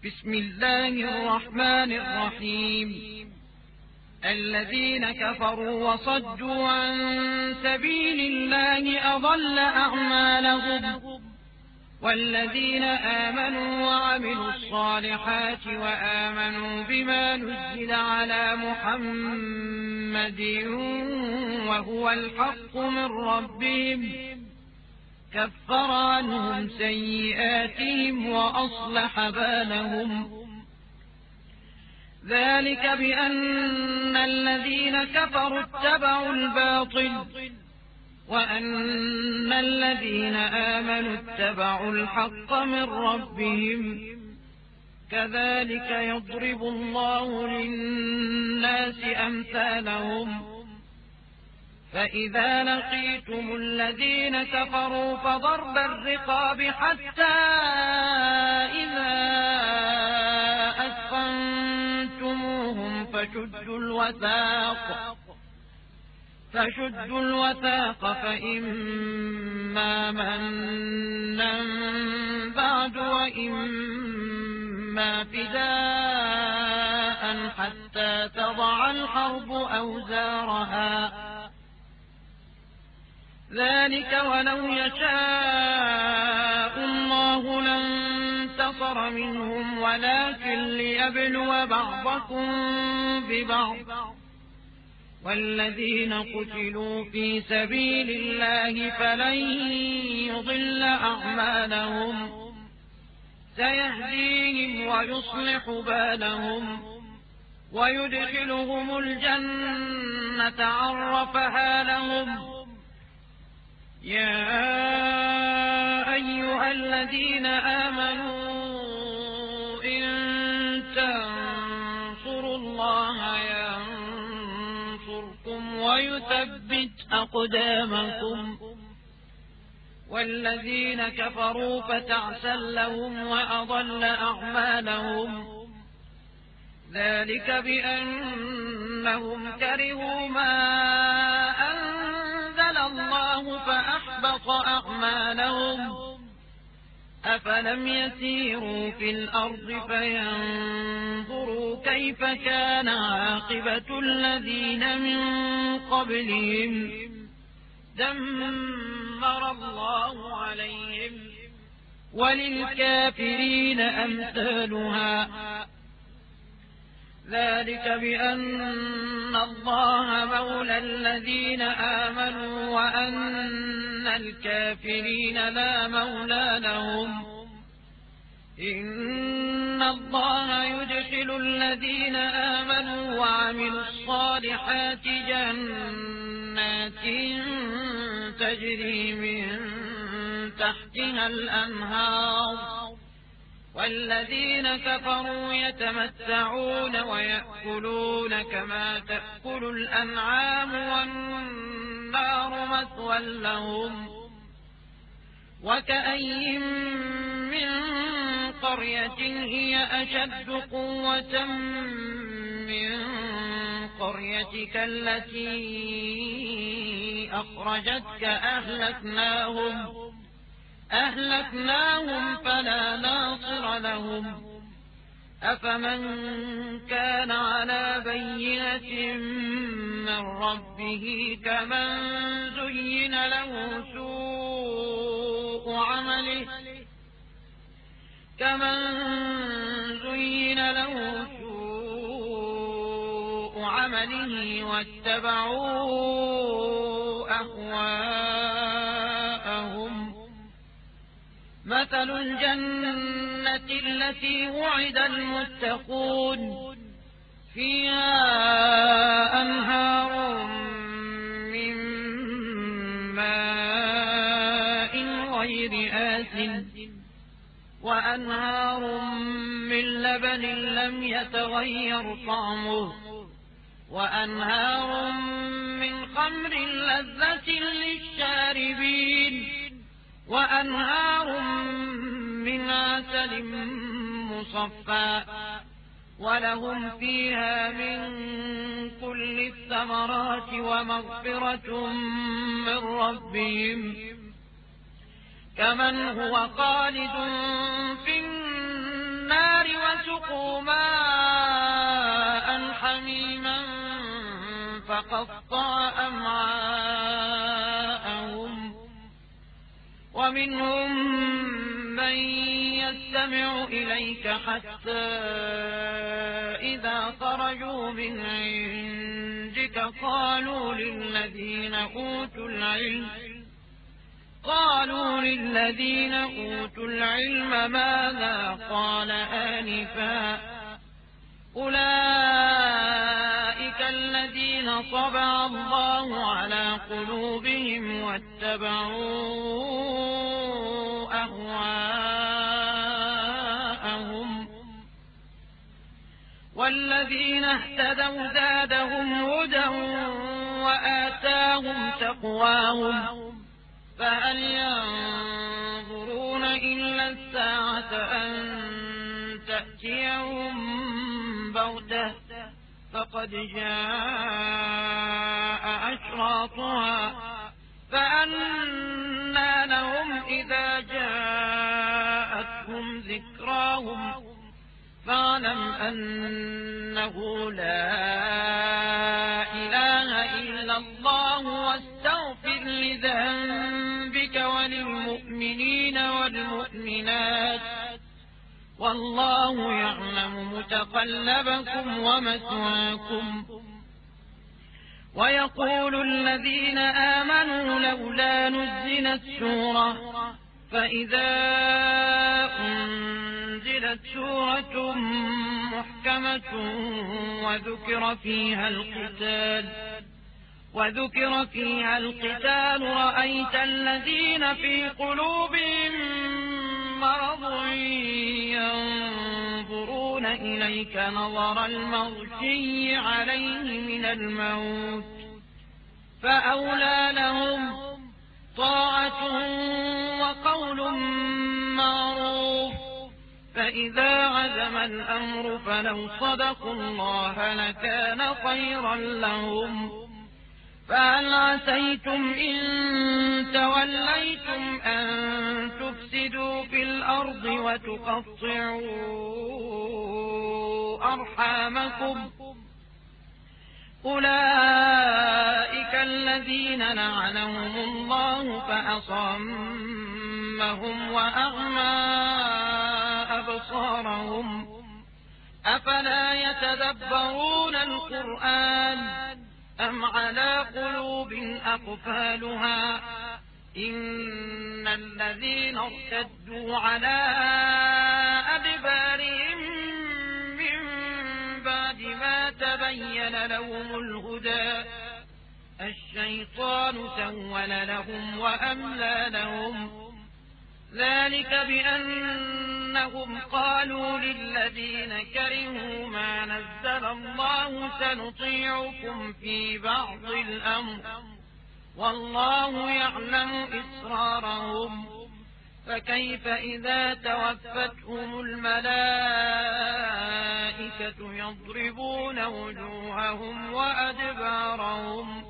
بسم الله الرحمن الرحيم. الذين كفروا وصدوا عن سبيل الله أضل أعمالهم، والذين آمنوا وعملوا الصالحات وآمنوا بما نزل على محمد وهو الحق من ربهم كفر عنهم سيئاتهم وأصلح بالهم. ذلك بأن الذين كفروا اتبعوا الباطل وأن الذين آمنوا اتبعوا الحق من ربهم. كذلك يضرب الله للناس أمثالهم. فإذا لقيتم الذين كفروا فضرب الرقاب حتى إذا أثخنتموهم فشدوا الوثاق فإما منا بعد وإما فداء حتى تضع الحرب أوزارها. ذلك ولو يشاء الله لانتصر منهم ولكن ليبلو بعضكم ببعض. والذين قتلوا في سبيل الله فلن يضل أعمالهم سيهديهم ويصلح بالهم ويدخلهم الجنة عرفها لهم. يا أيها الذين آمنوا إن تنصروا الله ينصركم ويثبت أقدامكم. والذين كفروا فتعسا لهم وأضل أعمالهم. ذلك بأنهم كرهوا ما أنزل الله فأحبط أعمالهم. أفلم يسيروا في الأرض فينظروا كيف كان عاقبة الذين من قبلهم دمر الله عليهم وللكافرين أمثالها. ذلك بأن الله مولى الذين آمنوا وأن الكافرين لا مولى لهم. إن الله يدخل الذين آمنوا وعملوا الصالحات جنات تجري من تحتها الأنهار. والذين كفروا يتمتعون ويأكلون كما تأكل الأنعام والنار مثوى لهم. وكأين من قرية هي أشد قوة من قريتك التي أخرجتك أهلكناهم فلا ناصر لهم. أفمن كان على بينة من ربه كمن زين له سوء عمله واتبعوا أهواءهم. مثل الجنة التي وعد المتقون فيها أنهار من ماء غير آسن وأنهار من لبن لم يتغير طعمه وأنهار من خمر لذة للشاربين وأنهار من عسل مصفى ولهم فيها من كل الثمرات ومغفرة من ربهم كمن هو خالد في النار وسقوا ماء حميما فقطع أمعاءهم ومنهم من يستمع إليك حتى إذا خرجوا من عندك قالوا للذين أوتوا العلم ماذا قال آنفا أولئك الذين طبع الله على قلوبهم واتبعوا أهواءهم والذين اهتدوا زادهم هدى وآتاهم تقواهم فهل ينظرون إلا الساعة أن تأتيهم بغتة فقد جاء أشراطها فأنى لهم إذا جاءتهم ذكراهم فاعلم أنه لا إله إلا الله واستغفر لذنبك وللمؤمنين والمؤمنات والله يعلم متقلبكم ومثواكم ويقول الذين آمنوا لولا نزلت سورة فإذا أنزلت سورة محكمة وذكر فيها القتال رأيت الذين في قلوبهم مرض ينظرون إليك نظر المغشي عليه من الموت فأولى لهم طاعة وقول معروف فإذا عزم الأمر فلو صدقوا الله لكان خيرا لهم فهل عسيتم إن توليتم أن تفسدوا في الأرض وتقطعوا أرحامكم أولئك الذين لعنهم الله فأصمهم وأعمى أبصارهم أفلا يتدبرون القرآن أم على قلوب أقفالها إن الذين ارتدوا على أدبارهم من بعد ما تبين لهم الهدى الشيطان سول لهم وأملى لهم ذلك بأنهم قالوا للذين كرهوا ما نزل الله سنطيعكم في بعض الأمر والله يعلم إسرارهم فكيف إذا توفتهم الملائكة يضربون وجوههم وأدبارهم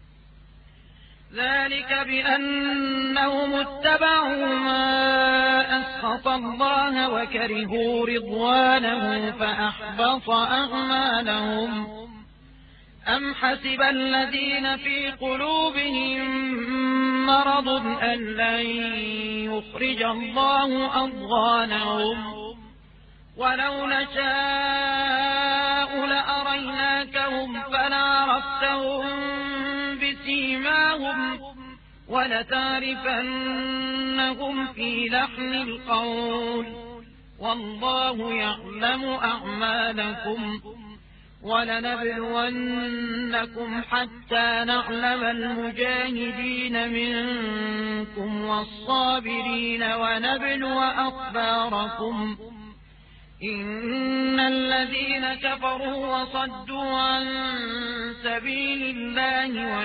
ذلك بأنهم اتبعوا ما أسخط الله وكرهوا رضوانه فأحبط أعمالهم أم حسب الذين في قلوبهم مرض أن لن يخرج الله أضغانهم ولو نشاء لأريناكهم فلعرفتهم بسيماهم ولتعرفنهم في لحن القول والله يعلم أعمالكم ولنبلونكم حتى نعلم المجاهدين منكم والصابرين ونبلو أخباركم إن الذين كفروا وصدوا عن سبيل الله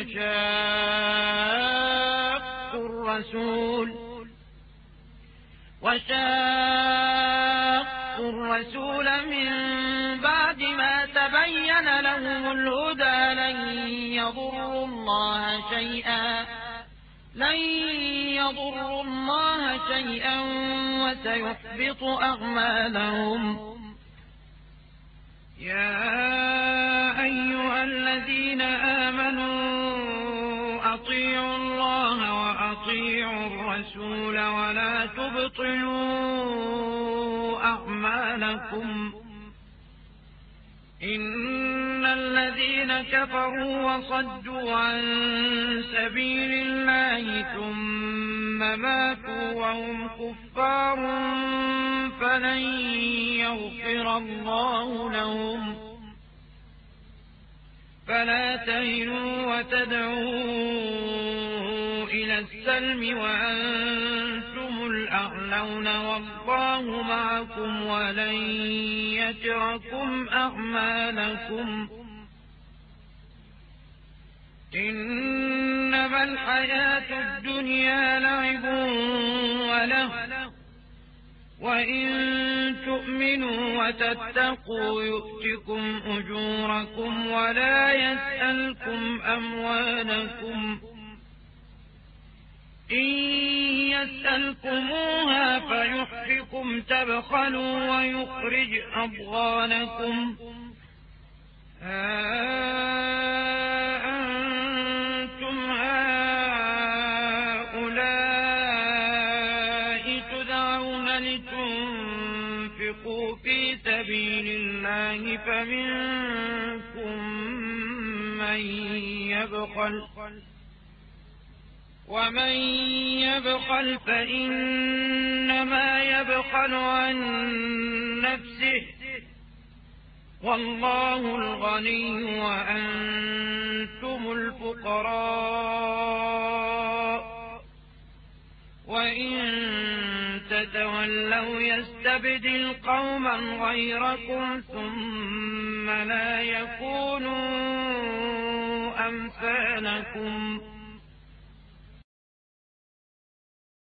وشاقوا الرسول من بعد ما تبين لهم الهدى لن يضروا الله شيئا وسيحبط أعمالهم يا أيها الذين آمنوا أطيعوا الله وأطيعوا الرسول ولا تبطلوا أعمالكم إن الذين كفروا وصدوا عن سبيل الله ثم ماتوا وهم كفار فلن يغفر الله لهم فلا تهنوا وتدعوا إلى السلم وأنتم الأعلون والله معكم ولن يتركم أعمالكم إنما الحياة الدنيا لعب وله وإن تؤمنوا وتتقوا يؤتكم أجوركم ولا يسألكم أموالكم إن يسألكموها فيحفكم تبخلوا ويخرج أضغانكم أنتم هؤلاء تدعون لتنفقوا في سبيل الله فمنكم من يبخل ومن يبخل فإنما يبخل عن نفسه والله الغني وأنتم الفقراء وإن تتولوا يستبدل قوما غيركم ثم لا يكونوا أمثالكم